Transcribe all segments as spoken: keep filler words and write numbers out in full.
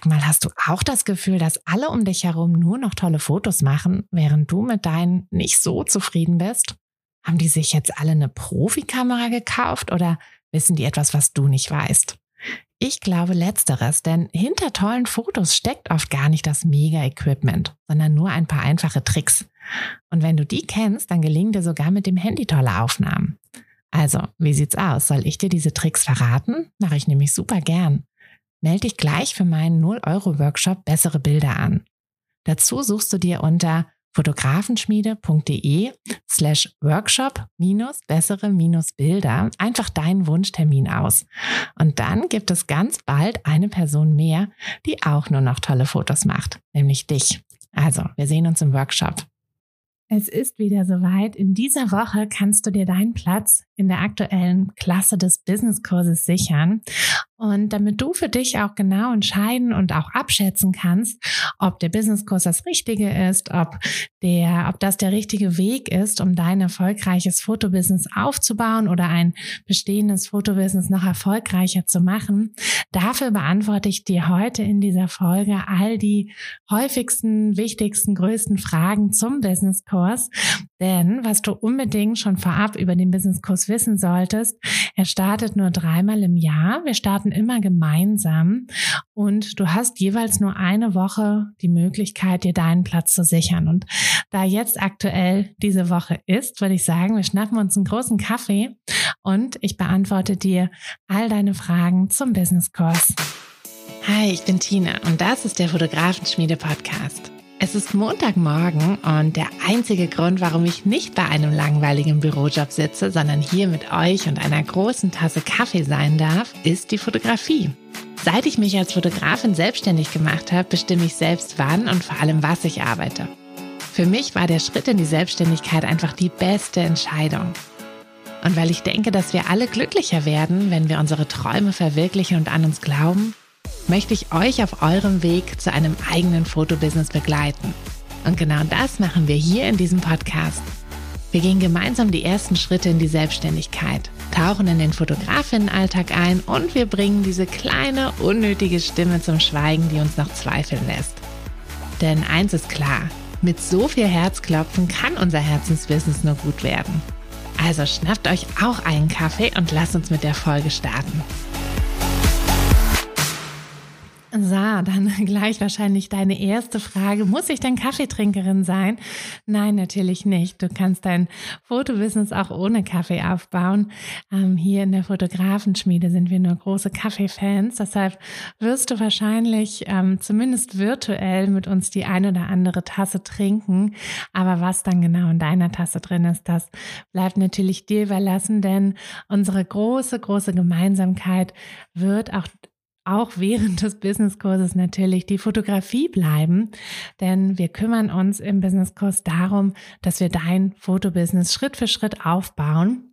Sag mal, hast du auch das Gefühl, dass alle um dich herum nur noch tolle Fotos machen, während du mit deinen nicht so zufrieden bist? Haben die sich jetzt alle eine Profikamera gekauft oder wissen die etwas, was du nicht weißt? Ich glaube letzteres, denn hinter tollen Fotos steckt oft gar nicht das Mega-Equipment, sondern nur ein paar einfache Tricks. Und wenn du die kennst, dann gelingen dir sogar mit dem Handy tolle Aufnahmen. Also, wie sieht's aus? Soll ich dir diese Tricks verraten? Mache ich nämlich super gern. Melde dich gleich für meinen null Euro Workshop Bessere Bilder an. Dazu suchst du dir unter fotografenschmiede.de slash workshop minus bessere minus Bilder einfach deinen Wunschtermin aus. Und dann gibt es ganz bald eine Person mehr, die auch nur noch tolle Fotos macht, nämlich dich. Also, wir sehen uns im Workshop. Es ist wieder soweit. In dieser Woche kannst du dir deinen Platz in der aktuellen Klasse des Businesskurses sichern. Und damit du für dich auch genau entscheiden und auch abschätzen kannst, ob der Businesskurs das Richtige ist, ob der, ob das der richtige Weg ist, um dein erfolgreiches Fotobusiness aufzubauen oder ein bestehendes Fotobusiness noch erfolgreicher zu machen, dafür beantworte ich dir heute in dieser Folge all die häufigsten, wichtigsten, größten Fragen zum Businesskurs. Denn was du unbedingt schon vorab über den Businesskurs wissen solltest, er startet nur dreimal im Jahr. Wir starten immer gemeinsam und du hast jeweils nur eine Woche die Möglichkeit, dir deinen Platz zu sichern. Und da jetzt aktuell diese Woche ist, würde ich sagen, wir schnappen uns einen großen Kaffee und ich beantworte dir all deine Fragen zum Businesskurs. Hi, ich bin Tina und das ist der Fotografenschmiede-Podcast. Es ist Montagmorgen und der einzige Grund, warum ich nicht bei einem langweiligen Bürojob sitze, sondern hier mit euch und einer großen Tasse Kaffee sein darf, ist die Fotografie. Seit ich mich als Fotografin selbstständig gemacht habe, bestimme ich selbst wann und vor allem was ich arbeite. Für mich war der Schritt in die Selbstständigkeit einfach die beste Entscheidung. Und weil ich denke, dass wir alle glücklicher werden, wenn wir unsere Träume verwirklichen und an uns glauben, möchte ich euch auf eurem Weg zu einem eigenen Fotobusiness begleiten. Und genau das machen wir hier in diesem Podcast. Wir gehen gemeinsam die ersten Schritte in die Selbstständigkeit, tauchen in den Fotografinnenalltag ein und wir bringen diese kleine, unnötige Stimme zum Schweigen, die uns noch zweifeln lässt. Denn eins ist klar, mit so viel Herzklopfen kann unser Herzensbusiness nur gut werden. Also schnappt euch auch einen Kaffee und lasst uns mit der Folge starten. So, dann gleich wahrscheinlich deine erste Frage. Muss ich denn Kaffeetrinkerin sein? Nein, natürlich nicht. Du kannst dein Fotobusiness auch ohne Kaffee aufbauen. Ähm, hier in der Fotografenschmiede sind wir nur große Kaffeefans. Deshalb wirst du wahrscheinlich ähm, zumindest virtuell mit uns die ein oder andere Tasse trinken. Aber was dann genau in deiner Tasse drin ist, das bleibt natürlich dir überlassen, denn unsere große, große Gemeinsamkeit wird auch auch während des Businesskurses natürlich die Fotografie bleiben, denn wir kümmern uns im Businesskurs darum, dass wir dein Fotobusiness Schritt für Schritt aufbauen.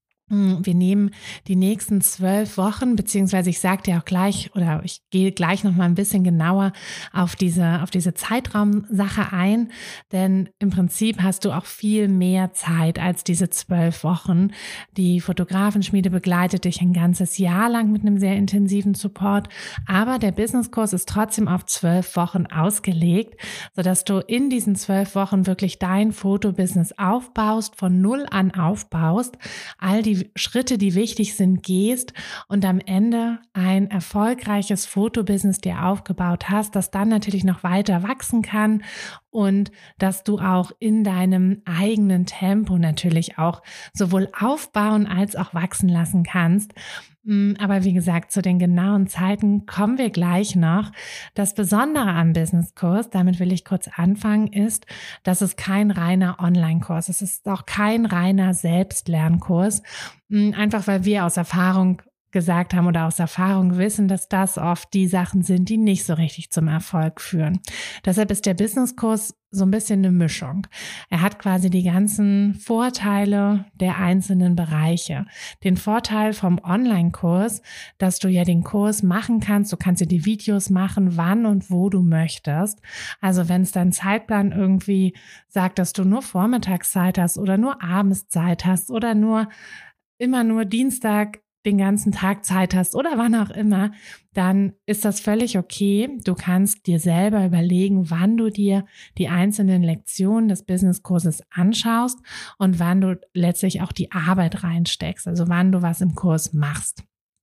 Wir nehmen die nächsten zwölf Wochen, beziehungsweise ich sage dir auch gleich oder ich gehe gleich noch mal ein bisschen genauer auf diese, auf diese Zeitraumsache ein, denn im Prinzip hast du auch viel mehr Zeit als diese zwölf Wochen. Die Fotografenschmiede begleitet dich ein ganzes Jahr lang mit einem sehr intensiven Support, aber der Businesskurs ist trotzdem auf zwölf Wochen ausgelegt, sodass du in diesen zwölf Wochen wirklich dein Fotobusiness aufbaust, von null an aufbaust, all die Schritte, die wichtig sind, gehst und am Ende ein erfolgreiches Fotobusiness dir aufgebaut hast, das dann natürlich noch weiter wachsen kann und dass du auch in deinem eigenen Tempo natürlich auch sowohl aufbauen als auch wachsen lassen kannst. Aber wie gesagt, zu den genauen Zeiten kommen wir gleich noch. Das Besondere am Businesskurs, damit will ich kurz anfangen, ist, dass es kein reiner Online-Kurs ist. Es ist auch kein reiner Selbstlernkurs. Einfach weil wir aus Erfahrung gesagt haben oder aus Erfahrung wissen, dass das oft die Sachen sind, die nicht so richtig zum Erfolg führen. Deshalb ist der Businesskurs so ein bisschen eine Mischung. Er hat quasi die ganzen Vorteile der einzelnen Bereiche. Den Vorteil vom Online-Kurs, dass du ja den Kurs machen kannst, du kannst dir die Videos machen, wann und wo du möchtest. Also wenn es dein Zeitplan irgendwie sagt, dass du nur Vormittagszeit hast oder nur Abendszeit hast oder nur immer nur Dienstag den ganzen Tag Zeit hast oder wann auch immer, dann ist das völlig okay. Du kannst dir selber überlegen, wann du dir die einzelnen Lektionen des Businesskurses anschaust und wann du letztlich auch die Arbeit reinsteckst, also wann du was im Kurs machst.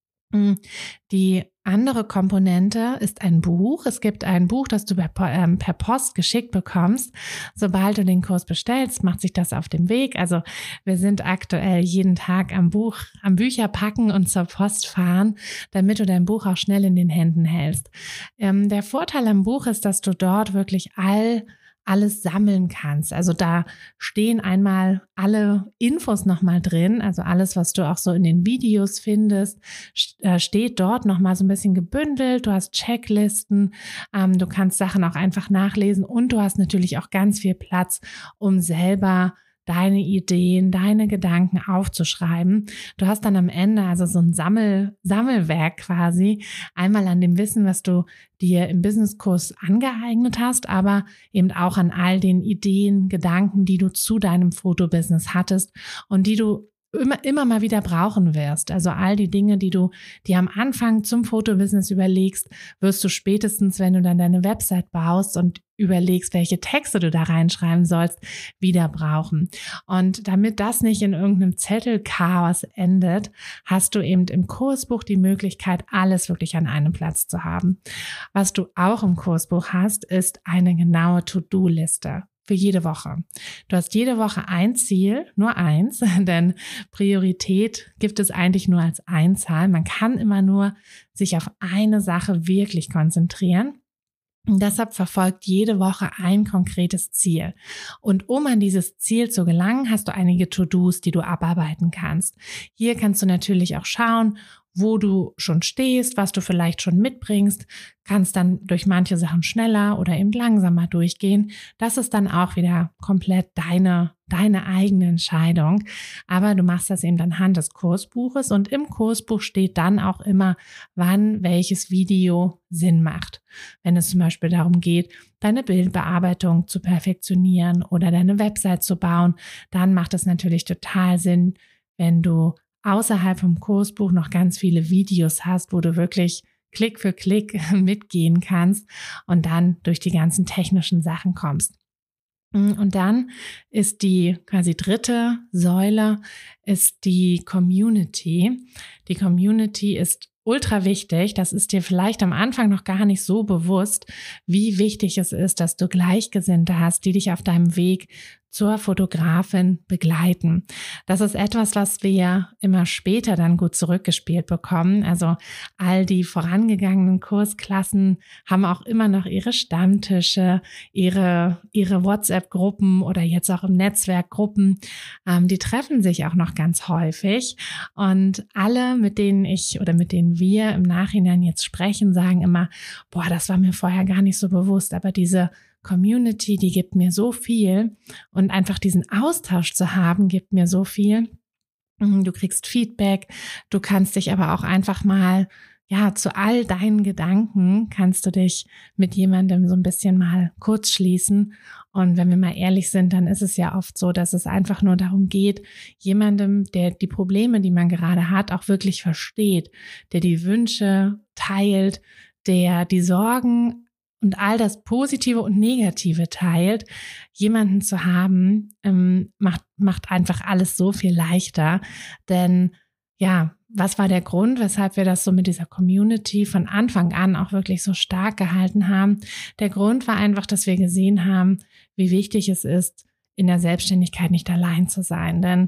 Die andere Komponente ist ein Buch. Es gibt ein Buch, das du per Post geschickt bekommst. Sobald du den Kurs bestellst, macht sich das auf dem Weg. Also wir sind aktuell jeden Tag am Buch, am Bücher packen und zur Post fahren, damit du dein Buch auch schnell in den Händen hältst. Ähm, der Vorteil am Buch ist, dass du dort wirklich all alles sammeln kannst. Also da stehen einmal alle Infos nochmal drin, also alles, was du auch so in den Videos findest, steht dort nochmal so ein bisschen gebündelt. Du hast Checklisten, ähm, du kannst Sachen auch einfach nachlesen und du hast natürlich auch ganz viel Platz, um selber deine Ideen, deine Gedanken aufzuschreiben. Du hast dann am Ende also so ein Sammel, Sammelwerk quasi, einmal an dem Wissen, was du dir im Businesskurs angeeignet hast, aber eben auch an all den Ideen, Gedanken, die du zu deinem Fotobusiness hattest und die du immer, immer mal wieder brauchen wirst. Also all die Dinge, die du dir am Anfang zum Fotobusiness überlegst, wirst du spätestens, wenn du dann deine Website baust und überlegst, welche Texte du da reinschreiben sollst, wieder brauchen. Und damit das nicht in irgendeinem Zettelchaos endet, hast du eben im Kursbuch die Möglichkeit, alles wirklich an einem Platz zu haben. Was du auch im Kursbuch hast, ist eine genaue To-Do-Liste. Für jede Woche. Du hast jede Woche ein Ziel, nur eins, denn Priorität gibt es eigentlich nur als Einzahl. Man kann immer nur sich auf eine Sache wirklich konzentrieren. Und deshalb verfolgt jede Woche ein konkretes Ziel. Und um an dieses Ziel zu gelangen, hast du einige To-Dos, die du abarbeiten kannst. Hier kannst du natürlich auch schauen, wo du schon stehst, was du vielleicht schon mitbringst, kannst dann durch manche Sachen schneller oder eben langsamer durchgehen. Das ist dann auch wieder komplett deine, deine eigene Entscheidung. Aber du machst das eben anhand des Kursbuches und im Kursbuch steht dann auch immer, wann welches Video Sinn macht. Wenn es zum Beispiel darum geht, deine Bildbearbeitung zu perfektionieren oder deine Website zu bauen, dann macht es natürlich total Sinn, wenn du außerhalb vom Kursbuch noch ganz viele Videos hast, wo du wirklich Klick für Klick mitgehen kannst und dann durch die ganzen technischen Sachen kommst. Und dann ist die quasi dritte Säule, ist die Community. Die Community ist ultra wichtig. Das ist dir vielleicht am Anfang noch gar nicht so bewusst, wie wichtig es ist, dass du Gleichgesinnte hast, die dich auf deinem Weg zur Fotografin begleiten. Das ist etwas, was wir immer später dann gut zurückgespielt bekommen. Also all die vorangegangenen Kursklassen haben auch immer noch ihre Stammtische, ihre, ihre WhatsApp-Gruppen oder jetzt auch im Netzwerk Gruppen. Ähm, die treffen sich auch noch ganz häufig. Und alle, mit denen ich oder mit denen wir im Nachhinein jetzt sprechen, sagen immer, boah, das war mir vorher gar nicht so bewusst, aber diese Community, die gibt mir so viel und einfach diesen Austausch zu haben, gibt mir so viel. Du kriegst Feedback, du kannst dich aber auch einfach mal, ja, zu all deinen Gedanken kannst du dich mit jemandem so ein bisschen mal kurz schließen. Und wenn wir mal ehrlich sind, dann ist es ja oft so, dass es einfach nur darum geht, jemandem, der die Probleme, die man gerade hat, auch wirklich versteht, der die Wünsche teilt, der die Sorgen und all das Positive und Negative teilt, jemanden zu haben, ähm, macht, macht einfach alles so viel leichter. Denn ja, was war der Grund, weshalb wir das so mit dieser Community von Anfang an auch wirklich so stark gehalten haben? Der Grund war einfach, dass wir gesehen haben, wie wichtig es ist, in der Selbstständigkeit nicht allein zu sein. Denn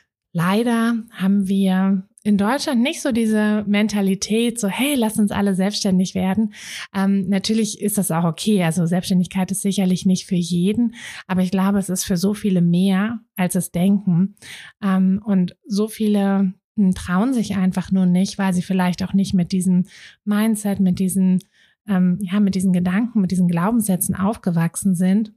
leider haben wir in Deutschland nicht so diese Mentalität, so hey, lass uns alle selbstständig werden. Ähm, natürlich ist das auch okay, also Selbstständigkeit ist sicherlich nicht für jeden, aber ich glaube, es ist für so viele mehr, als es denken. Ähm, und so viele trauen sich einfach nur nicht, weil sie vielleicht auch nicht mit diesem Mindset, mit diesen, ähm, ja, mit diesen Gedanken, mit diesen Glaubenssätzen aufgewachsen sind.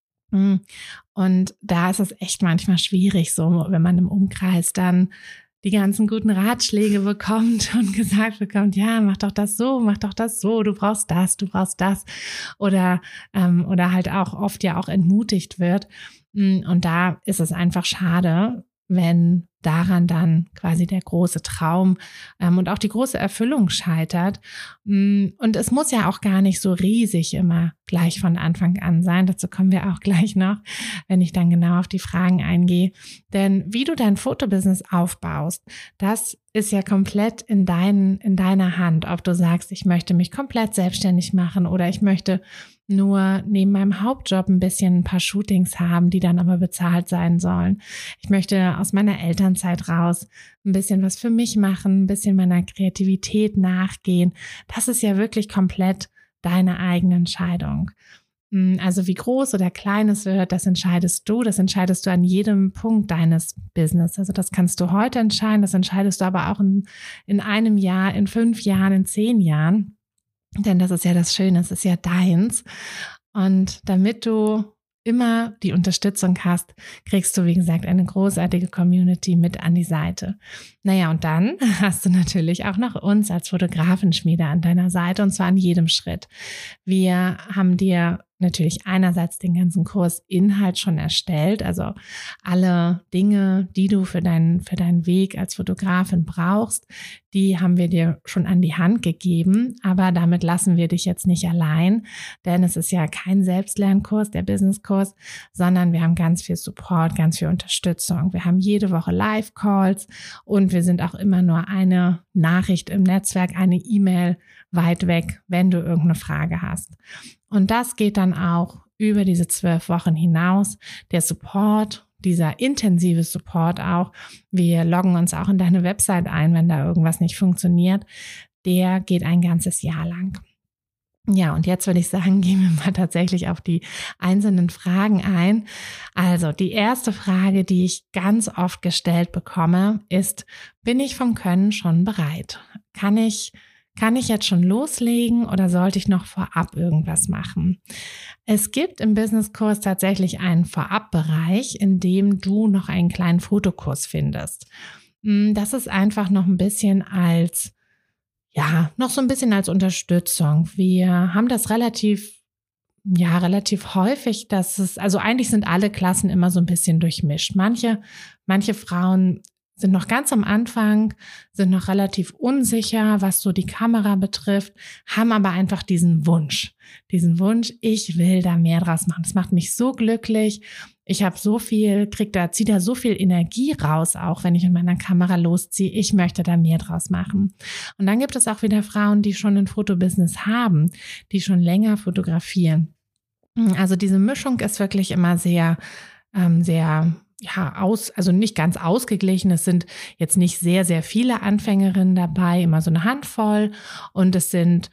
Und da ist es echt manchmal schwierig, so wenn man im Umkreis dann die ganzen guten Ratschläge bekommt und gesagt bekommt, ja, mach doch das so, mach doch das so, du brauchst das, du brauchst das. Oder, ähm, oder halt auch oft ja auch entmutigt wird. Und da ist es einfach schade, wenn daran dann quasi der große Traum ähm, und auch die große Erfüllung scheitert. Und es muss ja auch gar nicht so riesig immer gleich von Anfang an sein. Dazu kommen wir auch gleich noch, wenn ich dann genau auf die Fragen eingehe. Denn wie du dein Fotobusiness aufbaust, das ist ja komplett in, dein, in deiner Hand. Ob du sagst, ich möchte mich komplett selbstständig machen oder ich möchte nur neben meinem Hauptjob ein bisschen ein paar Shootings haben, die dann aber bezahlt sein sollen. Ich möchte aus meiner Elternzeit raus ein bisschen was für mich machen, ein bisschen meiner Kreativität nachgehen. Das ist ja wirklich komplett deine eigene Entscheidung. Also wie groß oder klein es wird, das entscheidest du. Das entscheidest du an jedem Punkt deines Business. Also das kannst du heute entscheiden, das entscheidest du aber auch in, in einem Jahr, in fünf Jahren, in zehn Jahren. Denn das ist ja das Schöne, es ist ja deins. Und damit du immer die Unterstützung hast, kriegst du, wie gesagt, eine großartige Community mit an die Seite. Naja, und dann hast du natürlich auch noch uns als Fotografenschmiede an deiner Seite, und zwar an jedem Schritt. Wir haben dir natürlich einerseits den ganzen Kursinhalt schon erstellt, also alle Dinge, die du für deinen, für deinen Weg als Fotografin brauchst, die haben wir dir schon an die Hand gegeben, aber damit lassen wir dich jetzt nicht allein, denn es ist ja kein Selbstlernkurs, der Businesskurs, sondern wir haben ganz viel Support, ganz viel Unterstützung. Wir haben jede Woche Live-Calls und wir sind auch immer nur eine Nachricht im Netzwerk, eine E-Mail weit weg, wenn du irgendeine Frage hast. Und das geht dann auch über diese zwölf Wochen hinaus. Der Support, dieser intensive Support auch, wir loggen uns auch in deine Website ein, wenn da irgendwas nicht funktioniert, der geht ein ganzes Jahr lang. Ja, und jetzt würde ich sagen, gehen wir mal tatsächlich auf die einzelnen Fragen ein. Also die erste Frage, die ich ganz oft gestellt bekomme, ist, bin ich vom Können schon bereit? Kann ich Kann ich jetzt schon loslegen oder sollte ich noch vorab irgendwas machen? Es gibt im Businesskurs tatsächlich einen Vorabbereich, in dem du noch einen kleinen Fotokurs findest. Das ist einfach noch ein bisschen als, ja, noch so ein bisschen als Unterstützung. Wir haben das relativ, ja, relativ häufig, dass es, also eigentlich sind alle Klassen immer so ein bisschen durchmischt. Manche, manche Frauen sind noch ganz am Anfang, sind noch relativ unsicher, was so die Kamera betrifft, haben aber einfach diesen Wunsch, diesen Wunsch, ich will da mehr draus machen. Das macht mich so glücklich. Ich habe so viel, krieg da, ziehe da so viel Energie raus, auch wenn ich mit meiner Kamera losziehe. Ich möchte da mehr draus machen. Und dann gibt es auch wieder Frauen, die schon ein Fotobusiness haben, die schon länger fotografieren. Also diese Mischung ist wirklich immer sehr, ähm, sehr ja, aus, also nicht ganz ausgeglichen. Es sind jetzt nicht sehr, sehr viele Anfängerinnen dabei, immer so eine Handvoll. Und es sind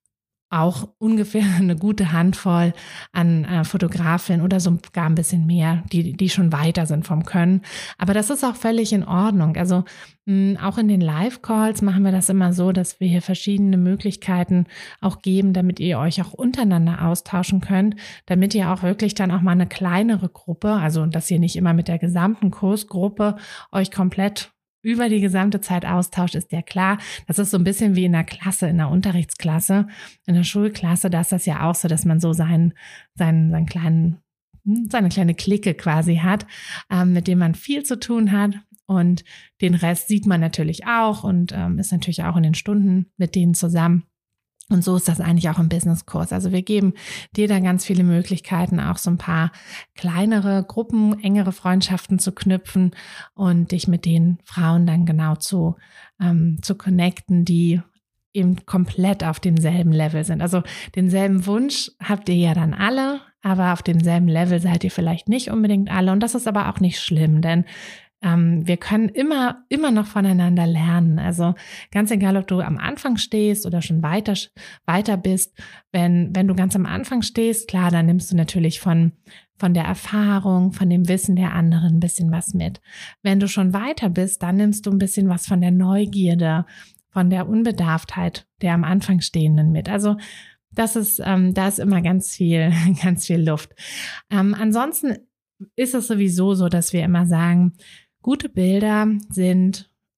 auch ungefähr eine gute Handvoll an äh, Fotografinnen oder sogar ein bisschen mehr, die die schon weiter sind vom Können. Aber das ist auch völlig in Ordnung. Also mh, auch in den Live-Calls machen wir das immer so, dass wir hier verschiedene Möglichkeiten auch geben, damit ihr euch auch untereinander austauschen könnt, damit ihr auch wirklich dann auch mal eine kleinere Gruppe, also dass ihr nicht immer mit der gesamten Kursgruppe euch komplett über die gesamte Zeit austauscht, ist ja klar. Das ist so ein bisschen wie in der Klasse, in der Unterrichtsklasse, in der Schulklasse. Da ist das ja auch so, dass man so seinen, seinen, seinen kleinen, seine kleine Clique quasi hat, ähm, mit dem man viel zu tun hat. Und den Rest sieht man natürlich auch und ähm, ist natürlich auch in den Stunden mit denen zusammen. Und so ist das eigentlich auch im Businesskurs. Also wir geben dir da ganz viele Möglichkeiten, auch so ein paar kleinere Gruppen, engere Freundschaften zu knüpfen und dich mit den Frauen dann genau zu, ähm, zu connecten, die eben komplett auf demselben Level sind. Also denselben Wunsch habt ihr ja dann alle, aber auf demselben Level seid ihr vielleicht nicht unbedingt alle. Und das ist aber auch nicht schlimm, denn Ähm, wir können immer, immer noch voneinander lernen. Also ganz egal, ob du am Anfang stehst oder schon weiter, weiter bist. Wenn, wenn du ganz am Anfang stehst, klar, dann nimmst du natürlich von, von der Erfahrung, von dem Wissen der anderen ein bisschen was mit. Wenn du schon weiter bist, dann nimmst du ein bisschen was von der Neugierde, von der Unbedarftheit der am Anfang Stehenden mit. Also das ist, ähm, da ist immer ganz viel, ganz viel Luft. Ähm, ansonsten ist es sowieso so, dass wir immer sagen, gute Bilder sind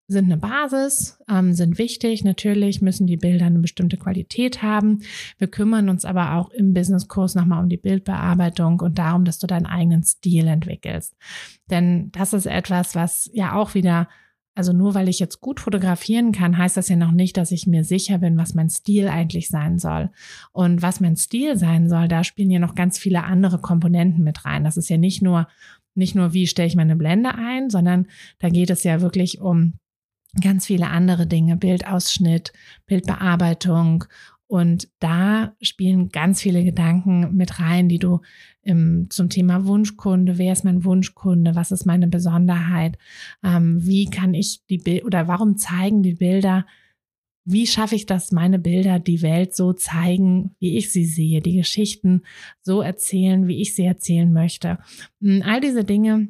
sind eine Basis, ähm, sind wichtig. Natürlich müssen die Bilder eine bestimmte Qualität haben. Wir kümmern uns aber auch im Businesskurs nochmal um die Bildbearbeitung und darum, dass du deinen eigenen Stil entwickelst. Denn das ist etwas, was ja auch wieder, also nur weil ich jetzt gut fotografieren kann, heißt das ja noch nicht, dass ich mir sicher bin, was mein Stil eigentlich sein soll. Und was mein Stil sein soll, da spielen ja noch ganz viele andere Komponenten mit rein. Das ist ja nicht nur, nicht nur, wie stelle ich meine Blende ein, sondern da geht es ja wirklich um ganz viele andere Dinge, Bildausschnitt, Bildbearbeitung, und da spielen ganz viele Gedanken mit rein, die du im, zum Thema Wunschkunde, wer ist mein Wunschkunde, was ist meine Besonderheit, ähm, wie kann ich die Bilder oder warum zeigen die Bilder, wie schaffe ich das, meine Bilder die Welt so zeigen, wie ich sie sehe, die Geschichten so erzählen, wie ich sie erzählen möchte. All diese Dinge,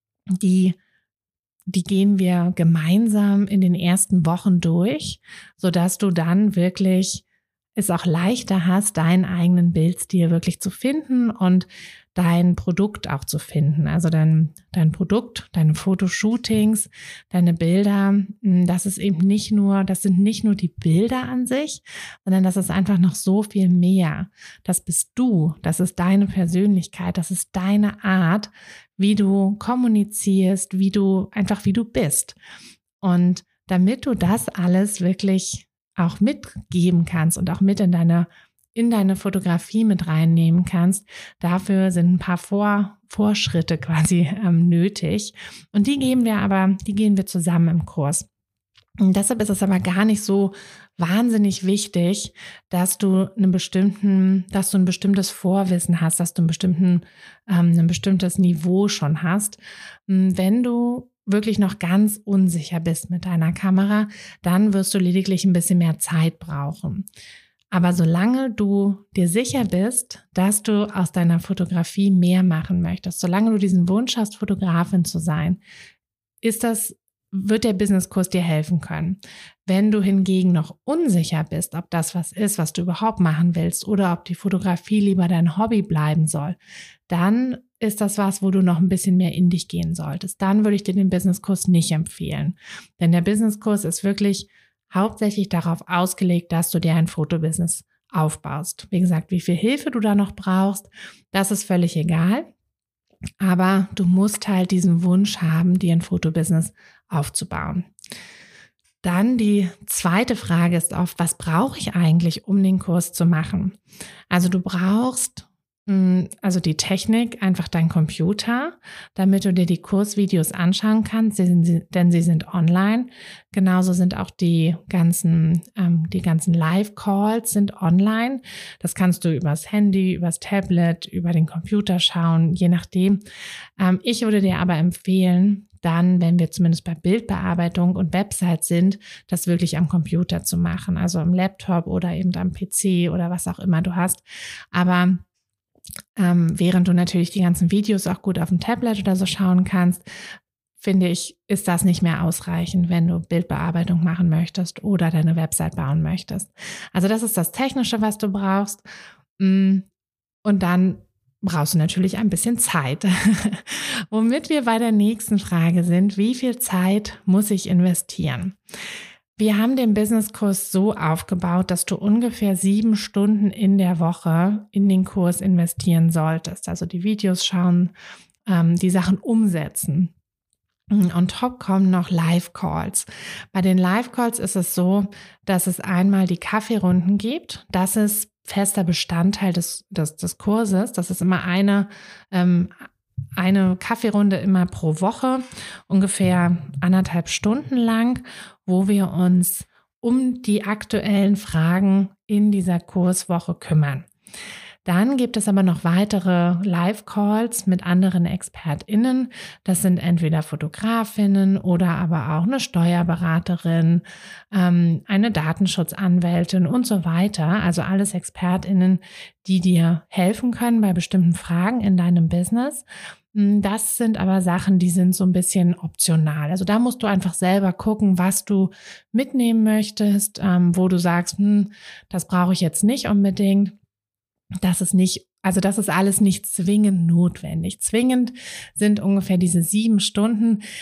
die Die gehen wir gemeinsam in den ersten Wochen durch, sodass du dann wirklich es auch leichter hast, deinen eigenen Bildstil wirklich zu finden und dein Produkt auch zu finden. Also dein, dein Produkt, deine Fotoshootings, deine Bilder, das ist eben nicht nur, das sind nicht nur die Bilder an sich, sondern das ist einfach noch so viel mehr. Das bist du, das ist deine Persönlichkeit, das ist deine Art, wie du kommunizierst, wie du, einfach wie du bist. Und damit du das alles wirklich auch mitgeben kannst und auch mit in deine, in deine Fotografie mit reinnehmen kannst, dafür sind ein paar Vor, Vorschritte quasi ähm, nötig. Und die geben wir aber, die gehen wir zusammen im Kurs. Und deshalb ist es aber gar nicht so wahnsinnig wichtig, dass du einen bestimmten, dass du ein bestimmtes Vorwissen hast, dass du einen bestimmten, ähm, ein bestimmtes Niveau schon hast. Wenn du wirklich noch ganz unsicher bist mit deiner Kamera, dann wirst du lediglich ein bisschen mehr Zeit brauchen. Aber solange du dir sicher bist, dass du aus deiner Fotografie mehr machen möchtest, solange du diesen Wunsch hast, Fotografin zu sein, ist das wird der Businesskurs dir helfen können. Wenn du hingegen noch unsicher bist, ob das was ist, was du überhaupt machen willst oder ob die Fotografie lieber dein Hobby bleiben soll, dann ist das was, wo du noch ein bisschen mehr in dich gehen solltest. Dann würde ich dir den Businesskurs nicht empfehlen. Denn der Businesskurs ist wirklich hauptsächlich darauf ausgelegt, dass du dir ein Fotobusiness aufbaust. Wie gesagt, wie viel Hilfe du da noch brauchst, das ist völlig egal. Aber du musst halt diesen Wunsch haben, dir ein Fotobusiness aufzubauen. Dann die zweite Frage ist oft, was brauche ich eigentlich, um den Kurs zu machen? Also du brauchst also die Technik, einfach dein Computer, damit du dir die Kursvideos anschauen kannst, denn sie sind online. Genauso sind auch die ganzen, ähm, die ganzen Live-Calls sind online. Das kannst du übers Handy, übers Tablet, über den Computer schauen, je nachdem. Ähm, ich würde dir aber empfehlen, dann, wenn wir zumindest bei Bildbearbeitung und Website sind, das wirklich am Computer zu machen, also am Laptop oder eben am P C oder was auch immer du hast. Aber Ähm, während du natürlich die ganzen Videos auch gut auf dem Tablet oder so schauen kannst, finde ich, ist das nicht mehr ausreichend, wenn du Bildbearbeitung machen möchtest oder deine Website bauen möchtest. Also das ist das Technische, was du brauchst. Und dann brauchst du natürlich ein bisschen Zeit. Womit wir bei der nächsten Frage sind, wie viel Zeit muss ich investieren? Wir haben den Businesskurs so aufgebaut, dass du ungefähr sieben Stunden in der Woche in den Kurs investieren solltest. Also die Videos schauen, ähm, die Sachen umsetzen. On top kommen noch Live-Calls. Bei den Live-Calls ist es so, dass es einmal die Kaffeerunden gibt. Das ist fester Bestandteil des, des, des Kurses. Das ist immer eine ähm, Eine Kaffeerunde immer pro Woche, ungefähr anderthalb Stunden lang, wo wir uns um die aktuellen Fragen in dieser Kurswoche kümmern. Dann gibt es aber noch weitere Live-Calls mit anderen ExpertInnen. Das sind entweder Fotografinnen oder aber auch eine Steuerberaterin, ähm, eine Datenschutzanwältin und so weiter. Also alles ExpertInnen, die dir helfen können bei bestimmten Fragen in deinem Business. Das sind aber Sachen, die sind so ein bisschen optional. Also da musst du einfach selber gucken, was du mitnehmen möchtest, ähm, wo du sagst, hm, das brauche ich jetzt nicht unbedingt. Das ist nicht, also das ist alles nicht zwingend notwendig. Zwingend sind ungefähr diese sieben Stunden.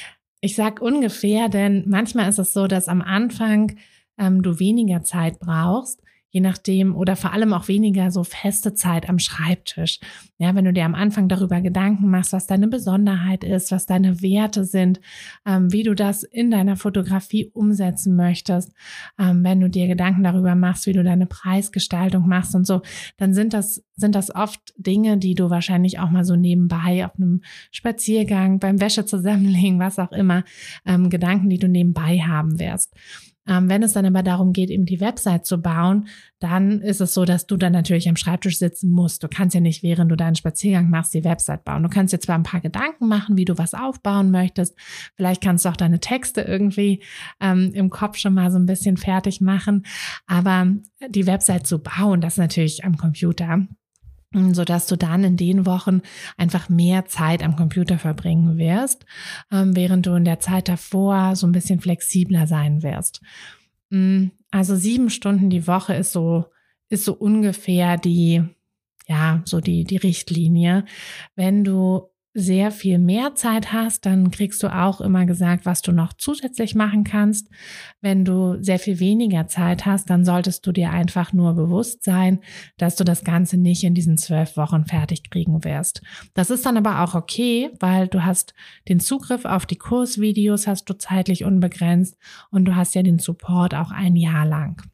ich sag ungefähr, denn manchmal ist es so, dass am Anfang ähm, du weniger Zeit brauchst, je nachdem, oder vor allem auch weniger so feste Zeit am Schreibtisch. Ja, wenn du dir am Anfang darüber Gedanken machst, was deine Besonderheit ist, was deine Werte sind, ähm, wie du das in deiner Fotografie umsetzen möchtest, ähm, wenn du dir Gedanken darüber machst, wie du deine Preisgestaltung machst und so, dann sind das, sind das oft Dinge, die du wahrscheinlich auch mal so nebenbei auf einem Spaziergang, beim Wäsche zusammenlegen, was auch immer, ähm, Gedanken, die du nebenbei haben wirst. Ähm, wenn es dann aber darum geht, eben die Website zu bauen, dann ist es so, dass du dann natürlich am Schreibtisch sitzen musst. Du kannst ja nicht, während du deinen Spaziergang machst, die Website bauen. Du kannst dir zwar ein paar Gedanken machen, wie du was aufbauen möchtest. Vielleicht kannst du auch deine Texte irgendwie ähm, im Kopf schon mal so ein bisschen fertig machen. Aber die Website zu bauen, das ist natürlich am Computer, sodass du dann in den Wochen einfach mehr Zeit am Computer verbringen wirst, ähm, während du in der Zeit davor so ein bisschen flexibler sein wirst. Also sieben Stunden die Woche ist so, ist so ungefähr die, ja, so die, die Richtlinie. Wenn du sehr viel mehr Zeit hast, dann kriegst du auch immer gesagt, was du noch zusätzlich machen kannst. Wenn du sehr viel weniger Zeit hast, dann solltest du dir einfach nur bewusst sein, dass du das Ganze nicht in diesen zwölf Wochen fertig kriegen wirst. Das ist dann aber auch okay, weil du hast den Zugriff auf die Kursvideos, hast du zeitlich unbegrenzt und du hast ja den Support auch ein Jahr lang.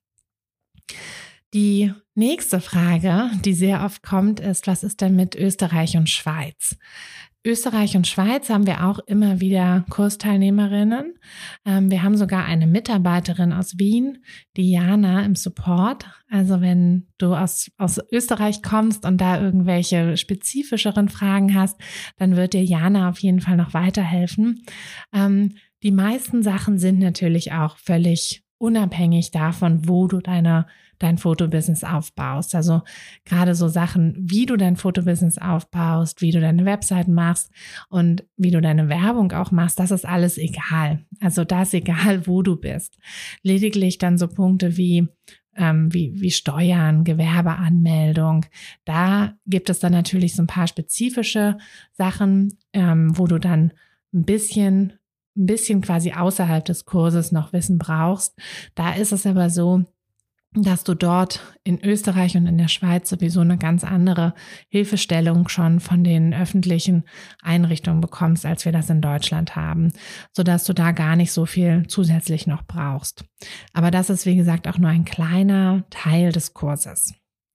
Die nächste Frage, die sehr oft kommt, ist, was ist denn mit Österreich und Schweiz? Österreich und Schweiz haben wir auch immer wieder Kursteilnehmerinnen. Ähm, wir haben sogar eine Mitarbeiterin aus Wien, die Jana im Support. Also wenn du aus, aus Österreich kommst und da irgendwelche spezifischeren Fragen hast, dann wird dir Jana auf jeden Fall noch weiterhelfen. Ähm, die meisten Sachen sind natürlich auch völlig unabhängig davon, wo du deine dein Fotobusiness aufbaust. Also gerade so Sachen, wie du dein Fotobusiness aufbaust, wie du deine Website machst und wie du deine Werbung auch machst, das ist alles egal. Also da ist egal, wo du bist. Lediglich dann so Punkte wie ähm, wie, wie Steuern, Gewerbeanmeldung. Da gibt es dann natürlich so ein paar spezifische Sachen, ähm, wo du dann ein bisschen ein bisschen quasi außerhalb des Kurses noch Wissen brauchst. Da ist es aber so, dass du dort in Österreich und in der Schweiz sowieso eine ganz andere Hilfestellung schon von den öffentlichen Einrichtungen bekommst, als wir das in Deutschland haben, sodass du da gar nicht so viel zusätzlich noch brauchst. Aber das ist, wie gesagt, auch nur ein kleiner Teil des Kurses.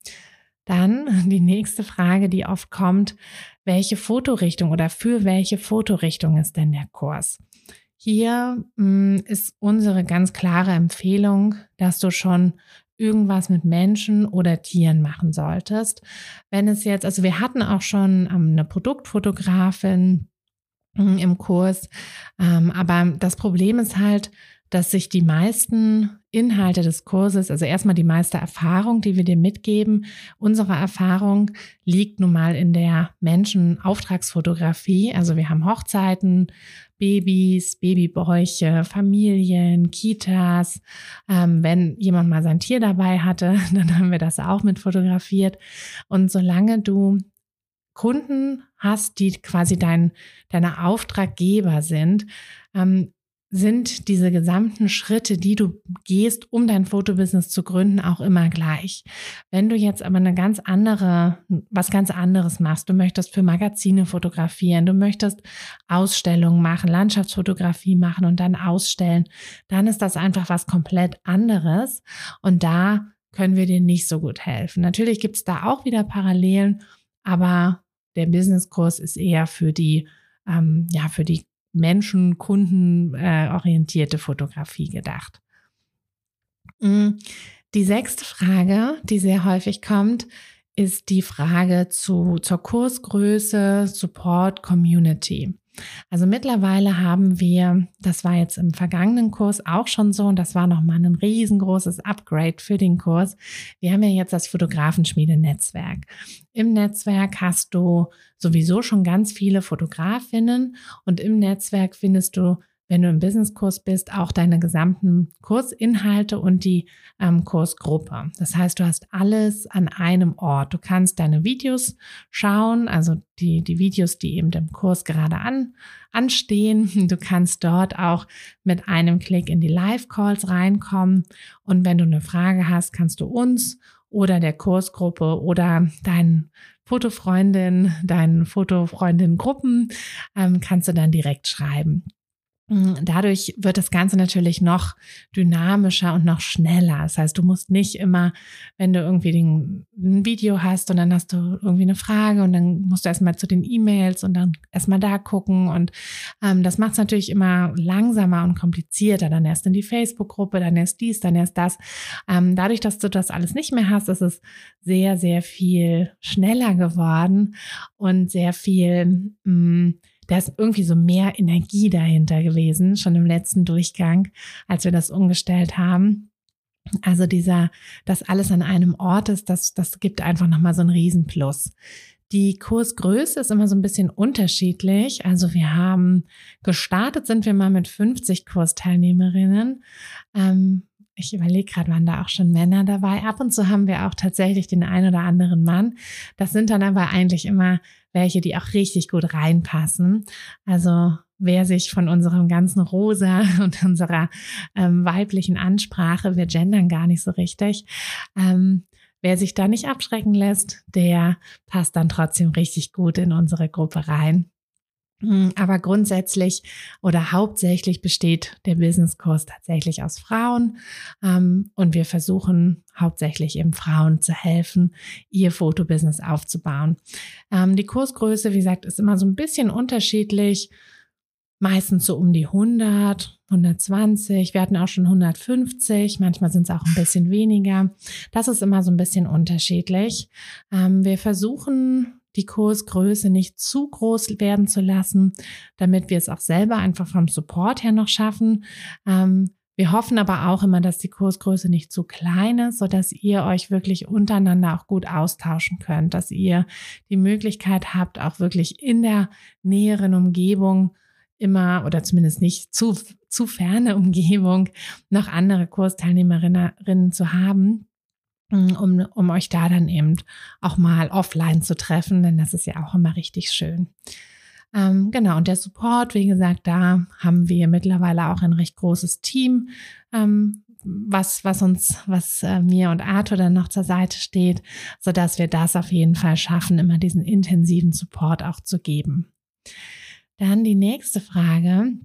Dann die nächste Frage, die oft kommt: Welche Fotorichtung oder für welche Fotorichtung ist denn der Kurs? Hier mh, ist unsere ganz klare Empfehlung, dass du schon irgendwas mit Menschen oder Tieren machen solltest. Wenn es jetzt, also wir hatten auch schon ähm, eine Produktfotografin mh, im Kurs, ähm, aber das Problem ist halt, dass sich die meisten Inhalte des Kurses, also erstmal die meiste Erfahrung, die wir dir mitgeben, unsere Erfahrung liegt nun mal in der Menschen-Auftragsfotografie. Also wir haben Hochzeiten, Babys, Babybäuche, Familien, Kitas. Ähm, wenn jemand mal sein Tier dabei hatte, dann haben wir das auch mit fotografiert. Und solange du Kunden hast, die quasi dein, deine Auftraggeber sind, ähm, sind diese gesamten Schritte, die du gehst, um dein Fotobusiness zu gründen, auch immer gleich. Wenn du jetzt aber eine ganz andere, was ganz anderes machst, du möchtest für Magazine fotografieren, du möchtest Ausstellungen machen, Landschaftsfotografie machen und dann ausstellen, dann ist das einfach was komplett anderes und da können wir dir nicht so gut helfen. Natürlich gibt es da auch wieder Parallelen, aber der Businesskurs ist eher für die, ähm, ja, für die Menschen, Kunden äh, orientierte Fotografie gedacht. Die sechste Frage, die sehr häufig kommt, ist die Frage zu, zur Kursgröße, Support, Community. Also mittlerweile haben wir, das war jetzt im vergangenen Kurs auch schon so und das war nochmal ein riesengroßes Upgrade für den Kurs. Wir haben ja jetzt das Fotografenschmiede-Netzwerk. Im Netzwerk hast du sowieso schon ganz viele Fotografinnen und im Netzwerk findest du wenn du im Businesskurs bist, auch deine gesamten Kursinhalte und die ähm, Kursgruppe. Das heißt, du hast alles an einem Ort. Du kannst deine Videos schauen, also die, die Videos, die eben im Kurs gerade an, anstehen. Du kannst dort auch mit einem Klick in die Live-Calls reinkommen. Und wenn du eine Frage hast, kannst du uns oder der Kursgruppe oder deinen Fotofreundin, deinen Fotofreundin-Gruppen ähm, kannst du dann direkt schreiben. Dadurch wird das Ganze natürlich noch dynamischer und noch schneller. Das heißt, du musst nicht immer, wenn du irgendwie den, ein Video hast und dann hast du irgendwie eine Frage und dann musst du erstmal zu den E-Mails und dann erstmal da gucken. Und ähm, das macht es natürlich immer langsamer und komplizierter. Dann erst in die Facebook-Gruppe, dann erst dies, dann erst das. Ähm, dadurch, dass du das alles nicht mehr hast, ist es sehr, sehr viel schneller geworden und sehr viel mh, da ist irgendwie so mehr Energie dahinter gewesen, schon im letzten Durchgang, als wir das umgestellt haben. Also dieser, dass alles an einem Ort ist, das, das gibt einfach nochmal so einen Riesenplus. Die Kursgröße ist immer so ein bisschen unterschiedlich. Also wir haben gestartet, sind wir mal mit fünfzig Kursteilnehmerinnen. Ähm, Ich überlege gerade, waren da auch schon Männer dabei. Ab und zu haben wir auch tatsächlich den einen oder anderen Mann. Das sind dann aber eigentlich immer welche, die auch richtig gut reinpassen. Also wer sich von unserem ganzen Rosa und unserer ähm, weiblichen Ansprache, wir gendern gar nicht so richtig, ähm, wer sich da nicht abschrecken lässt, der passt dann trotzdem richtig gut in unsere Gruppe rein. Aber grundsätzlich oder hauptsächlich besteht der Businesskurs tatsächlich aus Frauen, ähm, und wir versuchen hauptsächlich eben Frauen zu helfen, ihr Fotobusiness aufzubauen. Ähm, die Kursgröße, wie gesagt, ist immer so ein bisschen unterschiedlich, meistens so um die hundert, hundertzwanzig, wir hatten auch schon hundertfünfzig, manchmal sind es auch ein bisschen weniger. Das ist immer so ein bisschen unterschiedlich. Ähm, wir versuchen die Kursgröße nicht zu groß werden zu lassen, damit wir es auch selber einfach vom Support her noch schaffen. Ähm, wir hoffen aber auch immer, dass die Kursgröße nicht zu klein ist, sodass ihr euch wirklich untereinander auch gut austauschen könnt, dass ihr die Möglichkeit habt, auch wirklich in der näheren Umgebung immer oder zumindest nicht zu, zu ferne Umgebung noch andere Kursteilnehmerinnen zu haben, Um, um euch da dann eben auch mal offline zu treffen, denn das ist ja auch immer richtig schön. Ähm, genau, und der Support, wie gesagt, da haben wir mittlerweile auch ein recht großes Team, ähm, was, was uns, was äh, mir und Arthur dann noch zur Seite steht, sodass wir das auf jeden Fall schaffen, immer diesen intensiven Support auch zu geben. Dann die nächste Frage.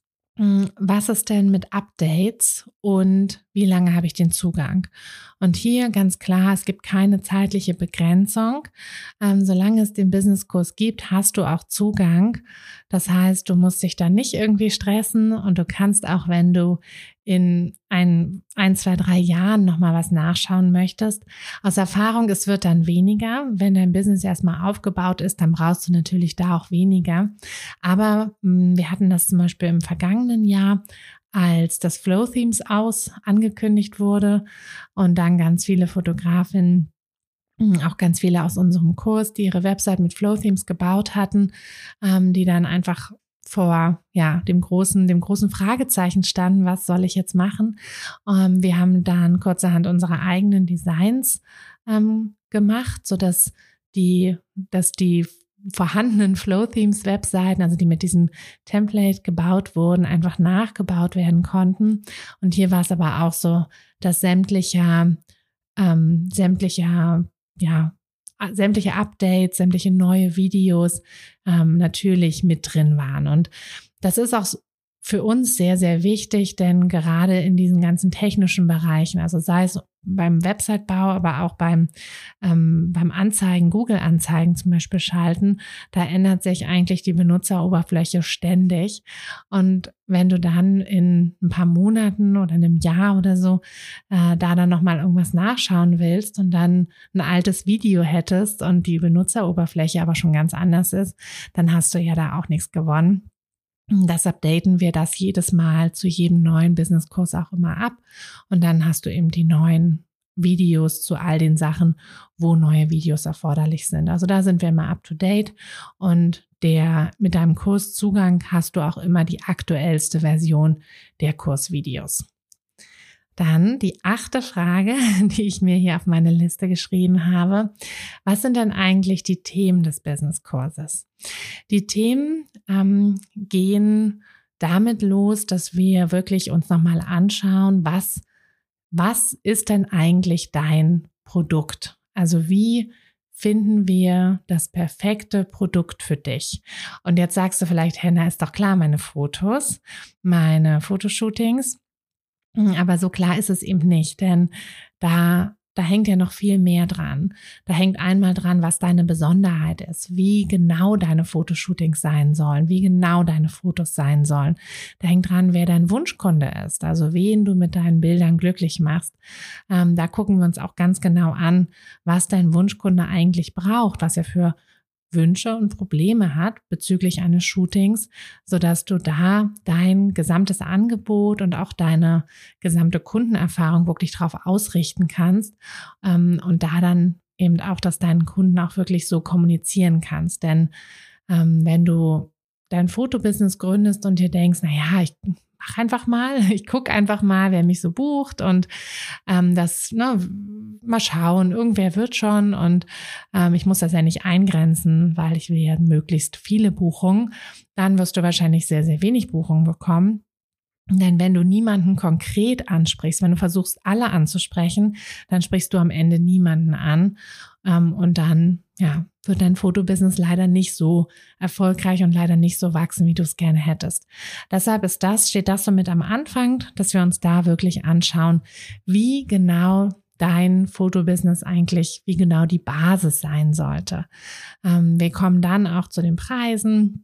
Was ist denn mit Updates und wie lange habe ich den Zugang? Und hier ganz klar, es gibt keine zeitliche Begrenzung. Ähm, solange es den Businesskurs gibt, hast du auch Zugang. Das heißt, du musst dich da nicht irgendwie stressen und du kannst auch, wenn du in ein, ein, zwei, drei Jahren nochmal was nachschauen möchtest. Aus Erfahrung, es wird dann weniger. Wenn dein Business erstmal aufgebaut ist, dann brauchst du natürlich da auch weniger. Aber mh, wir hatten das zum Beispiel im vergangenen Jahr, als das Flow Themes aus angekündigt wurde und dann ganz viele Fotografinnen, auch ganz viele aus unserem Kurs, die ihre Website mit Flow Themes gebaut hatten, ähm, die dann einfach vor ja dem großen dem großen Fragezeichen standen, was soll ich jetzt machen? Ähm, wir haben dann kurzerhand unsere eigenen Designs ähm, gemacht, so dass die dass die vorhandenen Flow Themes Webseiten, also die mit diesem Template gebaut wurden, einfach nachgebaut werden konnten. Und hier war es aber auch so, dass sämtliche ähm, sämtliche ja sämtliche Updates, sämtliche neue Videos ähm, natürlich mit drin waren. Und das ist auch für uns sehr, sehr wichtig, denn gerade in diesen ganzen technischen Bereichen, also sei es beim Websitebau, aber auch beim, ähm, beim Anzeigen, Google-Anzeigen zum Beispiel schalten, da ändert sich eigentlich die Benutzeroberfläche ständig. Und wenn du dann in ein paar Monaten oder einem Jahr oder so äh, da dann nochmal irgendwas nachschauen willst und dann ein altes Video hättest und die Benutzeroberfläche aber schon ganz anders ist, dann hast du ja da auch nichts gewonnen. Das updaten wir das jedes Mal zu jedem neuen Businesskurs auch immer ab und dann hast du eben die neuen Videos zu all den Sachen, wo neue Videos erforderlich sind. Also da sind wir immer up to date und der, mit deinem Kurszugang hast du auch immer die aktuellste Version der Kursvideos. Dann die achte Frage, die ich mir hier auf meine Liste geschrieben habe. Was sind denn eigentlich die Themen des Business-Kurses? Die Themen ähm, gehen damit los, dass wir wirklich uns nochmal anschauen, was, was ist denn eigentlich dein Produkt? Also wie finden wir das perfekte Produkt für dich? Und jetzt sagst du vielleicht, Henna, ist doch klar, meine Fotos, meine Fotoshootings. Aber so klar ist es eben nicht, denn da, da hängt ja noch viel mehr dran. Da hängt einmal dran, was deine Besonderheit ist, wie genau deine Fotoshootings sein sollen, wie genau deine Fotos sein sollen. Da hängt dran, wer dein Wunschkunde ist, also wen du mit deinen Bildern glücklich machst. Ähm, da gucken wir uns auch ganz genau an, was dein Wunschkunde eigentlich braucht, was er für Wünsche und Probleme hat bezüglich eines Shootings, sodass du da dein gesamtes Angebot und auch deine gesamte Kundenerfahrung wirklich darauf ausrichten kannst ähm, und da dann eben auch, dass deinen Kunden auch wirklich so kommunizieren kannst. Denn ähm, wenn du dein Fotobusiness gründest und dir denkst, na ja, ich mach einfach mal, ich gucke einfach mal, wer mich so bucht und ähm, das, ne, mal schauen, irgendwer wird schon und ähm, ich muss das ja nicht eingrenzen, weil ich will ja möglichst viele Buchungen, dann wirst du wahrscheinlich sehr, sehr wenig Buchungen bekommen. Denn wenn du niemanden konkret ansprichst, wenn du versuchst, alle anzusprechen, dann sprichst du am Ende niemanden an ähm, und dann ja, wird dein Fotobusiness leider nicht so erfolgreich und leider nicht so wachsen, wie du es gerne hättest. Deshalb ist das, steht das so mit am Anfang, dass wir uns da wirklich anschauen, wie genau dein Fotobusiness eigentlich, wie genau die Basis sein sollte. Ähm, wir kommen dann auch zu den Preisen,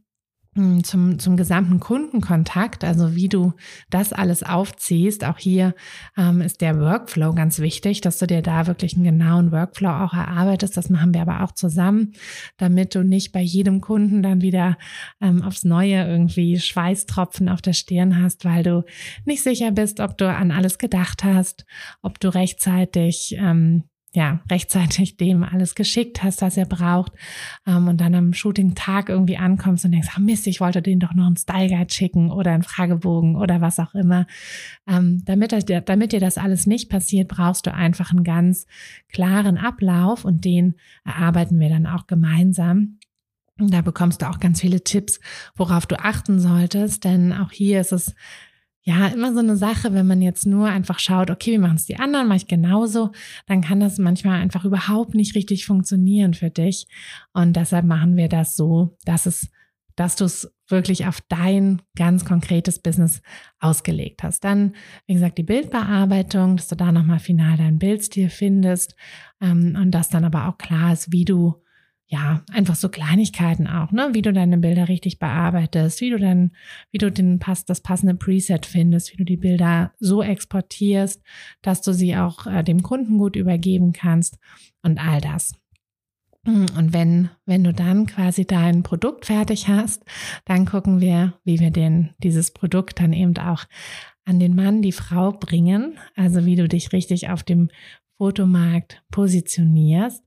zum, zum gesamten Kundenkontakt, also wie du das alles aufziehst. Auch hier ähm, ist der Workflow ganz wichtig, dass du dir da wirklich einen genauen Workflow auch erarbeitest. Das machen wir aber auch zusammen, damit du nicht bei jedem Kunden dann wieder ähm, aufs Neue irgendwie Schweißtropfen auf der Stirn hast, weil du nicht sicher bist, ob du an alles gedacht hast, ob du rechtzeitig ähm, ja, rechtzeitig dem alles geschickt hast, was er braucht ähm, und dann am Shooting-Tag irgendwie ankommst und denkst, ach Mist, ich wollte denen doch noch einen Style-Guide schicken oder einen Fragebogen oder was auch immer. Ähm, damit, damit dir das alles nicht passiert, brauchst du einfach einen ganz klaren Ablauf und den erarbeiten wir dann auch gemeinsam. Da bekommst du auch ganz viele Tipps, worauf du achten solltest, denn auch hier ist es ja, immer so eine Sache, wenn man jetzt nur einfach schaut, okay, wie machen es die anderen, mache ich genauso, dann kann das manchmal einfach überhaupt nicht richtig funktionieren für dich. Und deshalb machen wir das so, dass es, dass du es wirklich auf dein ganz konkretes Business ausgelegt hast. Dann, wie gesagt, die Bildbearbeitung, dass du da nochmal final deinen Bildstil findest ähm, und dass dann aber auch klar ist, wie du ja, einfach so Kleinigkeiten auch, ne, wie du deine Bilder richtig bearbeitest, wie du dann, wie du den Pass, das passende Preset findest, wie du die Bilder so exportierst, dass du sie auch äh, dem Kunden gut übergeben kannst und all das. Und wenn, wenn du dann quasi dein Produkt fertig hast, dann gucken wir, wie wir den, dieses Produkt dann eben auch an den Mann, die Frau bringen, also wie du dich richtig auf dem Fotomarkt positionierst.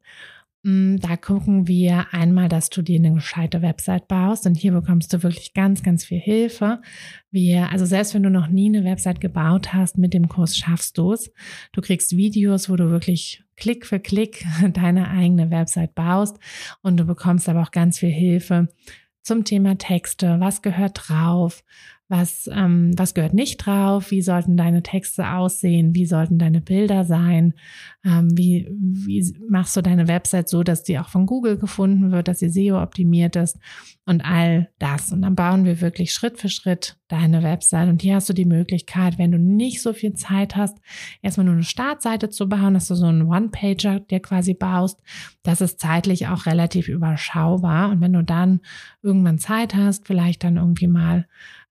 Da gucken wir einmal, dass du dir eine gescheite Website baust und hier bekommst du wirklich ganz, ganz viel Hilfe. Wir, also selbst wenn du noch nie eine Website gebaut hast, mit dem Kurs schaffst du es. Du kriegst Videos, wo du wirklich Klick für Klick deine eigene Website baust und du bekommst aber auch ganz viel Hilfe zum Thema Texte. Was gehört drauf? Was, ähm, was gehört nicht drauf? Wie sollten deine Texte aussehen? Wie sollten deine Bilder sein? Ähm, wie, wie machst du deine Website so, dass die auch von Google gefunden wird, dass sie S E O-optimiert ist und all das. Und dann bauen wir wirklich Schritt für Schritt deine Website. Und hier hast du die Möglichkeit, wenn du nicht so viel Zeit hast, erstmal nur eine Startseite zu bauen, dass du so einen One-Pager dir quasi baust. Das ist zeitlich auch relativ überschaubar. Und wenn du dann irgendwann Zeit hast, vielleicht dann irgendwie mal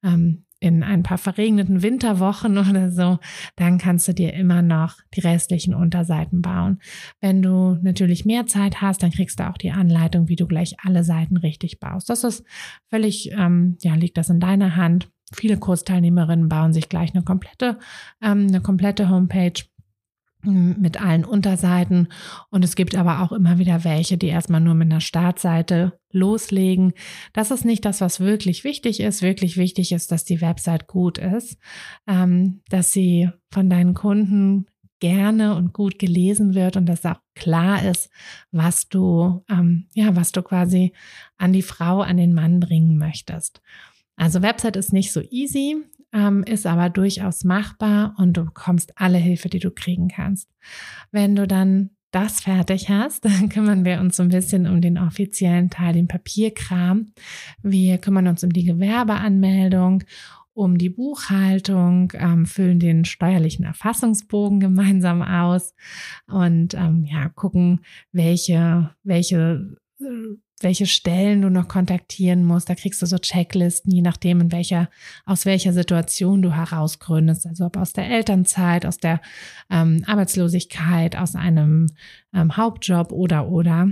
in ein paar verregneten Winterwochen oder so, dann kannst du dir immer noch die restlichen Unterseiten bauen. Wenn du natürlich mehr Zeit hast, dann kriegst du auch die Anleitung, wie du gleich alle Seiten richtig baust. Das ist völlig, ähm, ja, liegt das in deiner Hand. Viele Kursteilnehmerinnen bauen sich gleich eine komplette, ähm, eine komplette Homepage. mit allen Unterseiten, und es gibt aber auch immer wieder welche, die erstmal nur mit einer Startseite loslegen. Das ist nicht das, was wirklich wichtig ist. Wirklich wichtig ist, dass die Website gut ist, ähm, dass sie von deinen Kunden gerne und gut gelesen wird und dass auch klar ist, was du, ähm, ja, was du quasi an die Frau, an den Mann bringen möchtest. Also Website ist nicht so easy, ähm, ist aber durchaus machbar und du bekommst alle Hilfe, die du kriegen kannst. Wenn du dann das fertig hast, dann kümmern wir uns so ein bisschen um den offiziellen Teil, den Papierkram. Wir kümmern uns um die Gewerbeanmeldung, um die Buchhaltung, ähm, füllen den steuerlichen Erfassungsbogen gemeinsam aus und ähm, ja, gucken, welche, welche welche Stellen du noch kontaktieren musst. Da kriegst du so Checklisten, je nachdem, in welcher, aus welcher Situation du herausgründest. Also ob aus der Elternzeit, aus der ähm, Arbeitslosigkeit, aus einem ähm, Hauptjob oder, oder.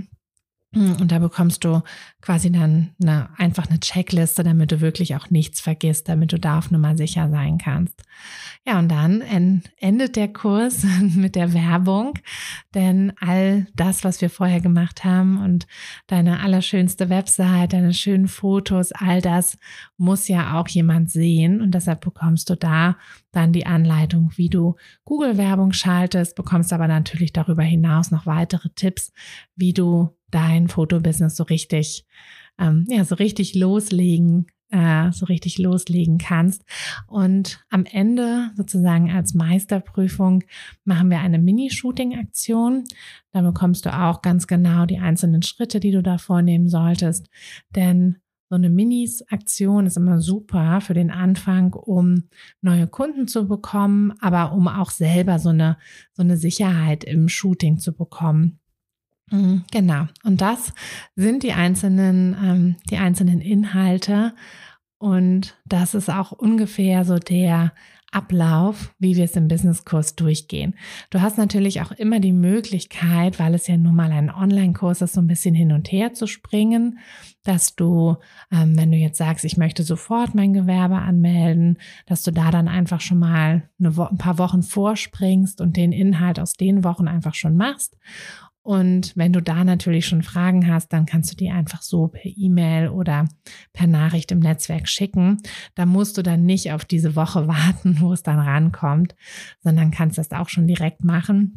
Und da bekommst du quasi dann eine, einfach eine Checkliste, damit du wirklich auch nichts vergisst, damit du da auf Nummer sicher sein kannst. Ja, und dann endet der Kurs mit der Werbung, denn all das, was wir vorher gemacht haben und deine allerschönste Website, deine schönen Fotos, all das muss ja auch jemand sehen, und deshalb bekommst du da dann die Anleitung, wie du Google-Werbung schaltest, bekommst aber natürlich darüber hinaus noch weitere Tipps, wie du dein Fotobusiness so richtig, ähm, ja, so richtig loslegen, äh, so richtig loslegen kannst. Und am Ende sozusagen als Meisterprüfung machen wir eine Mini-Shooting-Aktion. Da bekommst du auch ganz genau die einzelnen Schritte, die du da vornehmen solltest. Denn so eine Minis-Aktion ist immer super für den Anfang, um neue Kunden zu bekommen, aber um auch selber so eine, so eine Sicherheit im Shooting zu bekommen. Genau. Und das sind die einzelnen, ähm, die einzelnen Inhalte. Und das ist auch ungefähr so der Ablauf, wie wir es im Businesskurs durchgehen. Du hast natürlich auch immer die Möglichkeit, weil es ja nun mal ein Online-Kurs ist, so ein bisschen hin und her zu springen, dass du, ähm, wenn du jetzt sagst, ich möchte sofort mein Gewerbe anmelden, dass du da dann einfach schon mal eine Wo- ein paar Wochen vorspringst und den Inhalt aus den Wochen einfach schon machst. Und wenn du da natürlich schon Fragen hast, dann kannst du die einfach so per E-Mail oder per Nachricht im Netzwerk schicken. Da musst du dann nicht auf diese Woche warten, wo es dann rankommt, sondern kannst das auch schon direkt machen.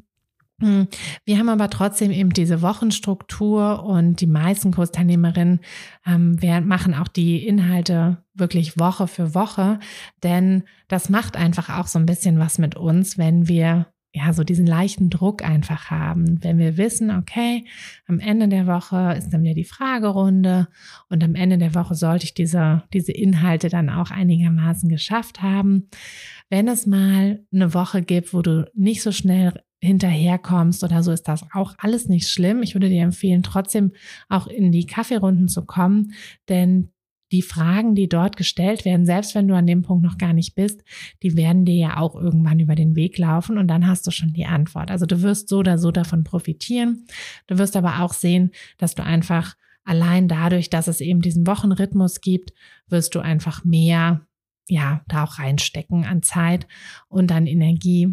Wir haben aber trotzdem eben diese Wochenstruktur, und die meisten Kursteilnehmerinnen ähm, wir machen auch die Inhalte wirklich Woche für Woche, denn das macht einfach auch so ein bisschen was mit uns, wenn wir ja so diesen leichten Druck einfach haben, wenn wir wissen, okay, am Ende der Woche ist dann wieder die Fragerunde und am Ende der Woche sollte ich diese, diese Inhalte dann auch einigermaßen geschafft haben. Wenn es mal eine Woche gibt, wo du nicht so schnell hinterherkommst oder so, ist das auch alles nicht schlimm. Ich würde dir empfehlen, trotzdem auch in die Kaffeerunden zu kommen, denn die Fragen, die dort gestellt werden, selbst wenn du an dem Punkt noch gar nicht bist, die werden dir ja auch irgendwann über den Weg laufen und dann hast du schon die Antwort. Also du wirst so oder so davon profitieren. Du wirst aber auch sehen, dass du einfach allein dadurch, dass es eben diesen Wochenrhythmus gibt, wirst du einfach mehr, ja, da auch reinstecken an Zeit und an Energie.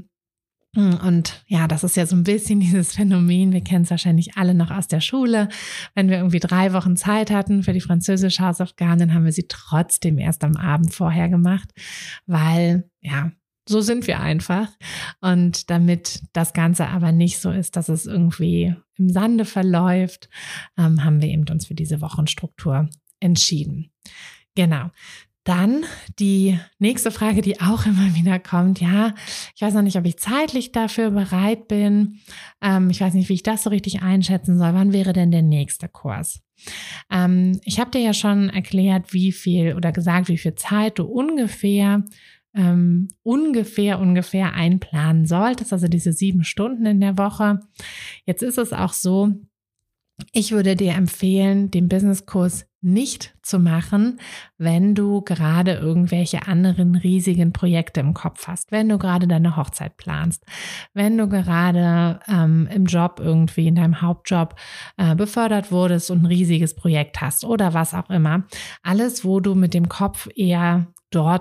Und ja, das ist ja so ein bisschen dieses Phänomen, wir kennen es wahrscheinlich alle noch aus der Schule. Wenn wir irgendwie drei Wochen Zeit hatten für die französische Hausaufgaben, dann haben wir sie trotzdem erst am Abend vorher gemacht, weil ja, so sind wir einfach. Und damit das Ganze aber nicht so ist, dass es irgendwie im Sande verläuft, ähm, haben wir eben uns für diese Wochenstruktur entschieden. Genau. Dann die nächste Frage, die auch immer wieder kommt. Ja, ich weiß noch nicht, ob ich zeitlich dafür bereit bin. Ähm, ich weiß nicht, wie ich das so richtig einschätzen soll. Wann wäre denn der nächste Kurs? Ähm, ich habe dir ja schon erklärt, wie viel oder gesagt, wie viel Zeit du ungefähr, ähm, ungefähr, ungefähr einplanen solltest. Also diese sieben Stunden in der Woche. Jetzt ist es auch so, ich würde dir empfehlen, den Businesskurs nicht zu machen, wenn du gerade irgendwelche anderen riesigen Projekte im Kopf hast, wenn du gerade deine Hochzeit planst, wenn du gerade ähm, im Job irgendwie in deinem Hauptjob äh, befördert wurdest und ein riesiges Projekt hast oder was auch immer. Alles, wo du mit dem Kopf eher dort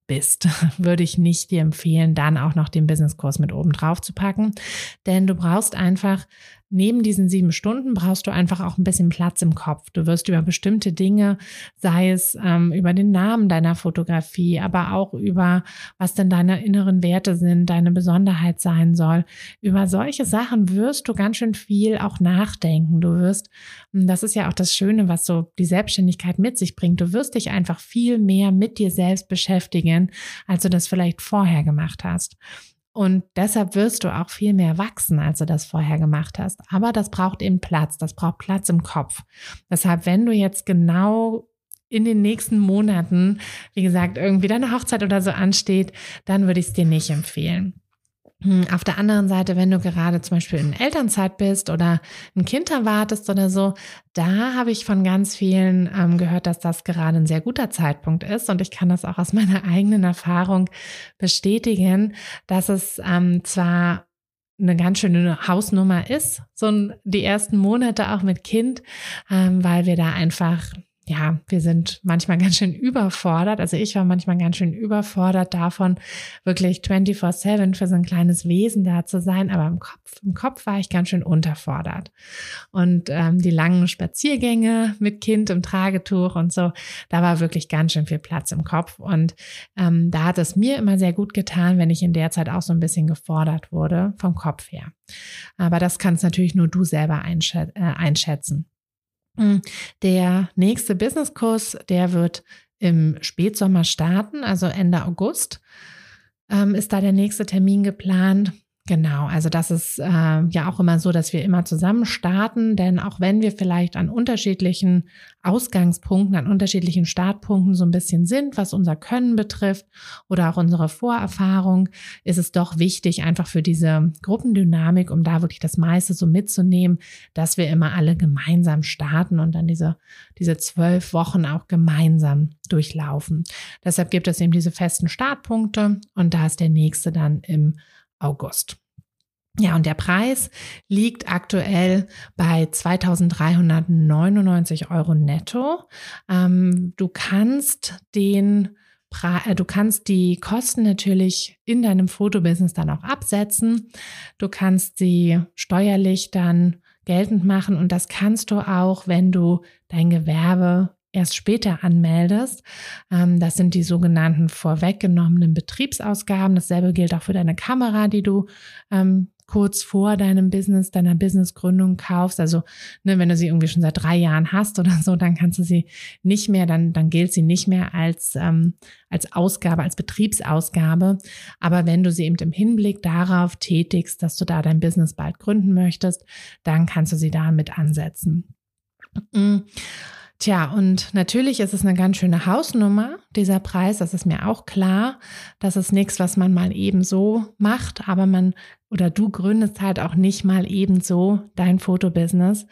bist, würde ich nicht dir empfehlen, dann auch noch den Businesskurs mit oben drauf zu packen. Denn du brauchst einfach, neben diesen sieben Stunden brauchst du einfach auch ein bisschen Platz im Kopf. Du wirst über bestimmte Dinge, sei es ähm, über den Namen deiner Fotografie, aber auch über, was denn deine inneren Werte sind, deine Besonderheit sein soll. Über solche Sachen wirst du ganz schön viel auch nachdenken. Du wirst, das ist ja auch das Schöne, was so die Selbstständigkeit mit sich bringt. Du wirst dich einfach viel mehr mit dir selbst beschäftigen, als du das vielleicht vorher gemacht hast. Und deshalb wirst du auch viel mehr wachsen, als du das vorher gemacht hast. Aber das braucht eben Platz, das braucht Platz im Kopf. Deshalb, wenn du jetzt genau in den nächsten Monaten, wie gesagt, irgendwie deine Hochzeit oder so ansteht, dann würde ich es dir nicht empfehlen. Auf der anderen Seite, wenn du gerade zum Beispiel in Elternzeit bist oder ein Kind erwartest oder so, da habe ich von ganz vielen ähm, gehört, dass das gerade ein sehr guter Zeitpunkt ist. Und ich kann das auch aus meiner eigenen Erfahrung bestätigen, dass es ähm, zwar eine ganz schöne Hausnummer ist, so die ersten Monate auch mit Kind, ähm, weil wir da einfach ja, wir sind manchmal ganz schön überfordert. Also ich war manchmal ganz schön überfordert davon, wirklich vierundzwanzig sieben für so ein kleines Wesen da zu sein. Aber im Kopf, im Kopf war ich ganz schön unterfordert. Und ähm, die langen Spaziergänge mit Kind im Tragetuch und so, da war wirklich ganz schön viel Platz im Kopf. Und ähm, da hat es mir immer sehr gut getan, wenn ich in der Zeit auch so ein bisschen gefordert wurde vom Kopf her. Aber das kannst natürlich nur du selber einschä- äh, einschätzen. Der nächste Businesskurs, der wird im Spätsommer starten, also Ende August ähm, ist da der nächste Termin geplant. Genau, also das ist äh, ja auch immer so, dass wir immer zusammen starten, denn auch wenn wir vielleicht an unterschiedlichen Ausgangspunkten, an unterschiedlichen Startpunkten so ein bisschen sind, was unser Können betrifft oder auch unsere Vorerfahrung, ist es doch wichtig, einfach für diese Gruppendynamik, um da wirklich das meiste so mitzunehmen, dass wir immer alle gemeinsam starten und dann diese, diese zwölf Wochen auch gemeinsam durchlaufen. Deshalb gibt es eben diese festen Startpunkte und da ist der nächste dann im August. Ja, und der Preis liegt aktuell bei zweitausenddreihundertneunundneunzig Euro netto. Ähm, du kannst den Pre- Du kannst die Kosten natürlich in deinem Fotobusiness dann auch absetzen. Du kannst sie steuerlich dann geltend machen und das kannst du auch, wenn du dein Gewerbe erst später anmeldest. Das sind die sogenannten vorweggenommenen Betriebsausgaben. Dasselbe gilt auch für deine Kamera, die du ähm, kurz vor deinem Business, deiner Businessgründung kaufst. Also ne, wenn du sie irgendwie schon seit drei Jahren hast oder so, dann kannst du sie nicht mehr, dann, dann gilt sie nicht mehr als, ähm, als Ausgabe, als Betriebsausgabe. Aber wenn du sie eben im Hinblick darauf tätigst, dass du da dein Business bald gründen möchtest, dann kannst du sie da mit ansetzen. Mhm. Tja, und natürlich ist es eine ganz schöne Hausnummer, dieser Preis, das ist mir auch klar. Das ist nichts, was man mal eben so macht, aber man oder du gründest halt auch nicht mal eben so dein Fotobusiness.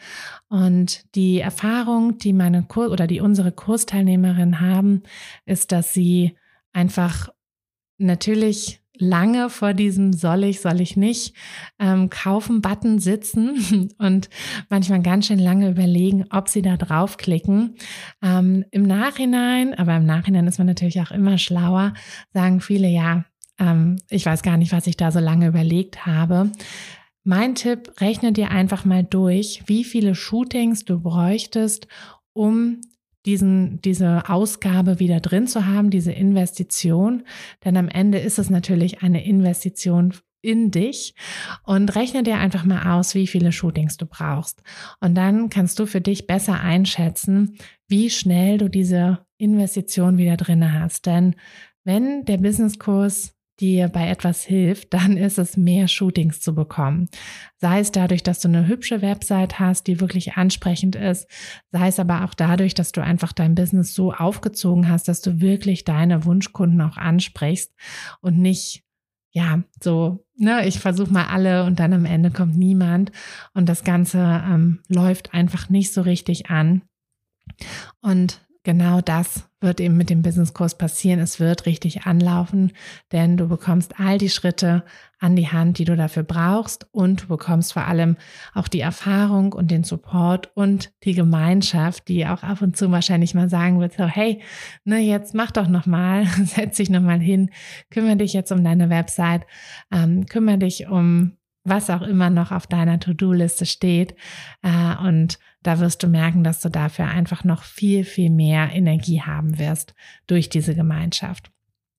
Und die Erfahrung, die meine Kur- oder die unsere Kursteilnehmerinnen haben, ist, dass sie einfach natürlich lange vor diesem soll ich, soll ich nicht ähm, kaufen Button sitzen und manchmal ganz schön lange überlegen, ob sie da draufklicken. Ähm, im Nachhinein, aber im Nachhinein ist man natürlich auch immer schlauer, sagen viele, ja, ähm, ich weiß gar nicht, was ich da so lange überlegt habe. Mein Tipp, rechne dir einfach mal durch, wie viele Shootings du bräuchtest, um diesen, diese Ausgabe wieder drin zu haben, diese Investition. Denn am Ende ist es natürlich eine Investition in dich und rechne dir einfach mal aus, wie viele Shootings du brauchst. Und dann kannst du für dich besser einschätzen, wie schnell du diese Investition wieder drin hast. Denn wenn der Businesskurs dir bei etwas hilft, dann ist es, mehr Shootings zu bekommen. Sei es dadurch, dass du eine hübsche Website hast, die wirklich ansprechend ist, sei es aber auch dadurch, dass du einfach dein Business so aufgezogen hast, dass du wirklich deine Wunschkunden auch ansprichst und nicht, ja, so, ne, ich versuche mal alle und dann am Ende kommt niemand und das Ganze ähm, läuft einfach nicht so richtig an. Und genau das wird eben mit dem Businesskurs passieren. Es wird richtig anlaufen, denn du bekommst all die Schritte an die Hand, die du dafür brauchst, und du bekommst vor allem auch die Erfahrung und den Support und die Gemeinschaft, die auch ab und zu wahrscheinlich mal sagen wird, so hey, ne, jetzt mach doch nochmal, setz dich nochmal hin, kümmere dich jetzt um deine Website, ähm, kümmere dich um was auch immer noch auf deiner To-Do-Liste steht, äh, und da wirst du merken, dass du dafür einfach noch viel, viel mehr Energie haben wirst durch diese Gemeinschaft.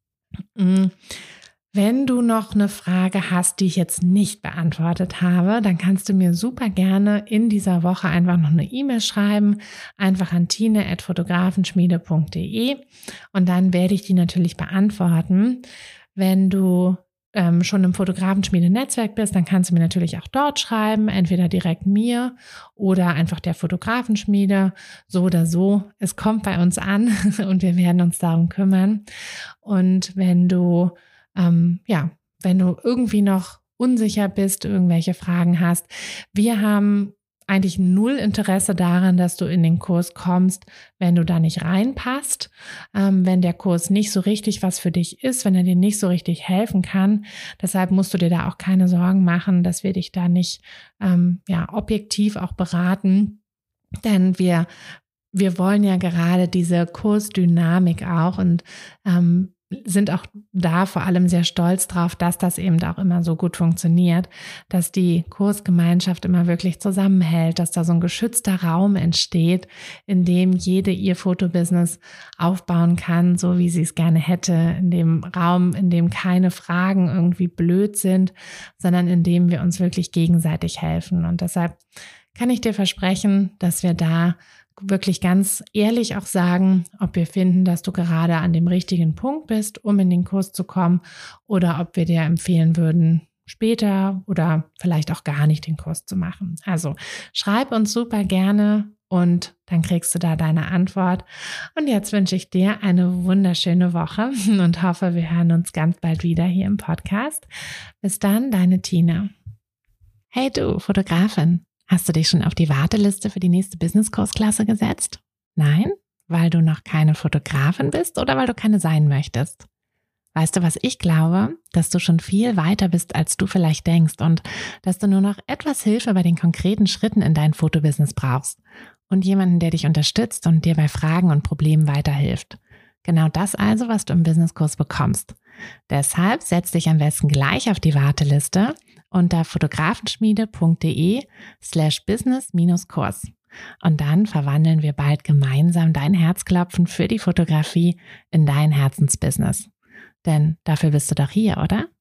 Wenn du noch eine Frage hast, die ich jetzt nicht beantwortet habe, dann kannst du mir super gerne in dieser Woche einfach noch eine E-Mail schreiben, einfach an tine at fotografenschmiede punkt de, und dann werde ich die natürlich beantworten. Wenn du ähm, schon im Fotografenschmiede-Netzwerk bist, dann kannst du mir natürlich auch dort schreiben, entweder direkt mir oder einfach der Fotografenschmiede, so oder so. Es kommt bei uns an und wir werden uns darum kümmern. Und wenn du, ähm, ja, wenn du irgendwie noch unsicher bist, irgendwelche Fragen hast, wir haben eigentlich null Interesse daran, dass du in den Kurs kommst, wenn du da nicht reinpasst, ähm, wenn der Kurs nicht so richtig was für dich ist, wenn er dir nicht so richtig helfen kann. Deshalb musst du dir da auch keine Sorgen machen, dass wir dich da nicht ähm, ja, objektiv auch beraten, denn wir, wir wollen ja gerade diese Kursdynamik auch und ähm, sind auch da vor allem sehr stolz drauf, dass das eben auch immer so gut funktioniert, dass die Kursgemeinschaft immer wirklich zusammenhält, dass da so ein geschützter Raum entsteht, in dem jede ihr Fotobusiness aufbauen kann, so wie sie es gerne hätte, in dem Raum, in dem keine Fragen irgendwie blöd sind, sondern in dem wir uns wirklich gegenseitig helfen. Und deshalb kann ich dir versprechen, dass wir da wirklich ganz ehrlich auch sagen, ob wir finden, dass du gerade an dem richtigen Punkt bist, um in den Kurs zu kommen, oder ob wir dir empfehlen würden, später oder vielleicht auch gar nicht den Kurs zu machen. Also schreib uns super gerne und dann kriegst du da deine Antwort. Und jetzt wünsche ich dir eine wunderschöne Woche und hoffe, wir hören uns ganz bald wieder hier im Podcast. Bis dann, deine Tina. Hey du, Fotografin. Hast du dich schon auf die Warteliste für die nächste Business-Kursklasse gesetzt? Nein? Weil du noch keine Fotografin bist oder weil du keine sein möchtest? Weißt du, was ich glaube? Dass du schon viel weiter bist, als du vielleicht denkst, und dass du nur noch etwas Hilfe bei den konkreten Schritten in dein Fotobusiness brauchst und jemanden, der dich unterstützt und dir bei Fragen und Problemen weiterhilft. Genau das also, was du im Businesskurs bekommst. Deshalb setz dich am besten gleich auf die Warteliste unter fotografenschmiede.de slash business minus Kurs. Und dann verwandeln wir bald gemeinsam dein Herzklopfen für die Fotografie in dein Herzensbusiness. Denn dafür bist du doch hier, oder?